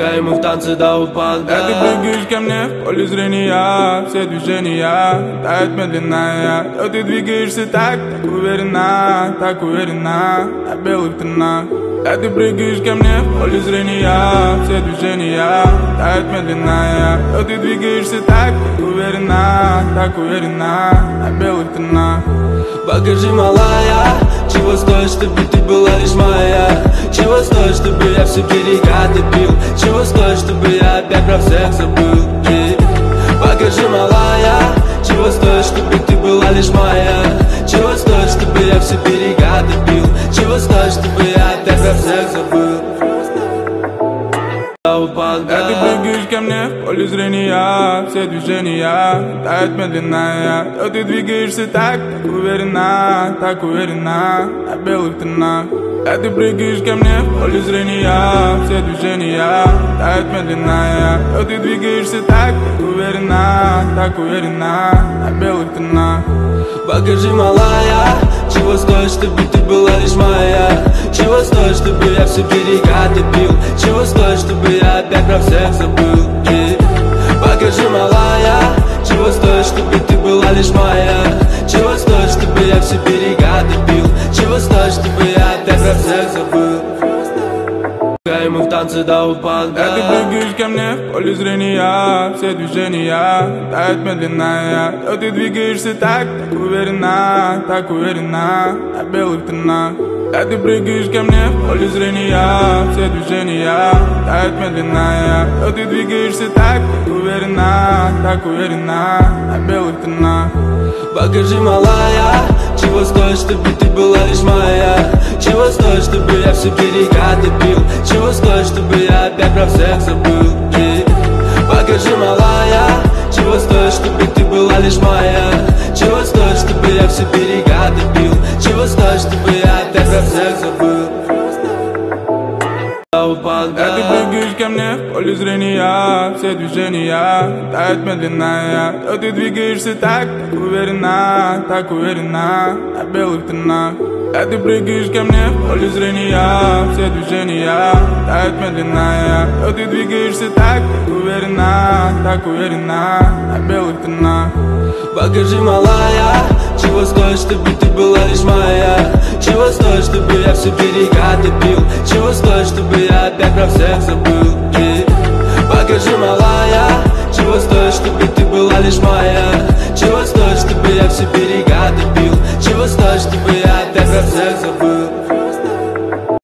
И мы в танце до упада. Ты прыгаешь ко мне в поле зрения, все движения тают медленно. Но ты двигаешься так уверенно, на белых тонах. Ты прыгаешь ко мне в поле зрения, все движения тают медленно. Но ты двигаешься так уверенно, на белых тонах. Покажи, малая, чего стоит, чтобы ты была лишь моя. Чего стоит, чтобы я все берега допил. Чего стоит, чтобы я опять про всех забыл. Покажи, малая, чего стоит, чтобы ты была лишь моя. Чего стоит, чтобы я все берега допил. Чего стоит, чтобы я опять про всех забыл. Ты прыгаешь ко мне в поле зрения, все движения тают медленно. Но ты двигаешься так уверенно, на белых тонах. Ты прыгаешь ко мне в поле зрения, все движения тают медленно. Но ты двигаешься так уверенно, на белых тонах. Покажи, малая, чего стоит, чтобы ты была лишь моя. Чего стоит, чтобы я все берега допил. Чего стоит, чтобы я опять про всех забыл. Покажи, малая, чего стоит, чтобы ты была лишь моя. Чего стоит, чтобы я все берега допил. Чего стоит, чтобы я опять про всех забыл. И мы в танце до упада. Ты прыгаешь ко мне в поле зрения, все движения тают медленно. Но ты двигаешься так уверенно, на белых тонах. Ты прыгаешь ко мне в поле зрения, все движения тают медленно. Но ты двигаешься так уверенно, на белых тонах. Покажи, малая, чего стоит, чтобы ты была лишь моя. Чего стоит, чтобы я все берега допил. Чего стоит, чтобы я опять про всех забыл. Покажи, малая, чего стоит, чтобы ты была лишь моя. Чего стоит, чтобы я все берега допил. Чего стоит, чтобы я опять про всех забыл. Ты прыгаешь ко мне в поле зрения, все движения тают медленно. Но ты двигаешься так уверенно, на белых тонах. Ты прыгаешь ко мне в поле зрения, все движения тают медленно. Но ты двигаешься так уверенно, на белых тонах. Покажи, малая, чего стоит, чтобы ты была лишь моя. Чего стоит, чтобы я все берега допил. Чего стоит, чтобы я опять про всех забыл. Покажи, малая, чего стоит, чтобы ты была лишь моя.